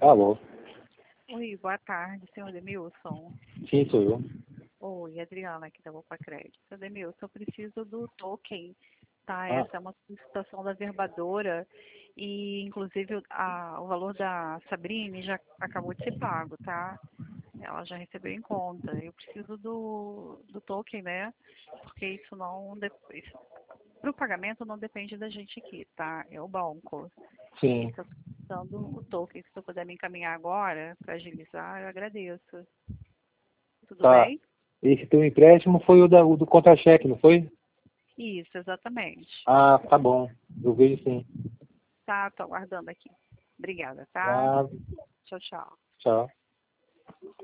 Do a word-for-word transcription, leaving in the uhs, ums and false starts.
Alô? Oi, boa tarde, senhor Demilson. Sim, sou eu. Oi, Adriana aqui da Opa Crédito. Senhor Demilson, eu preciso do token, tá? Ah, Essa é uma solicitação da verbadora e, inclusive, a, o valor da Sabrine já acabou de ser pago, tá? Ela já recebeu em conta. Eu preciso do, do token, né? Porque isso não... Para o pagamento não depende da gente aqui, tá? É o banco. E sim. estou solicitando o token. Se você puder me encaminhar agora para agilizar, eu agradeço. Tudo Tá. bem? Esse teu empréstimo foi o, da, o do contra-cheque, não foi? Isso, exatamente. Ah, tá bom. Eu vejo sim. Tá, tô aguardando aqui. Obrigada, tá? Ah, Tchau, tchau. tchau.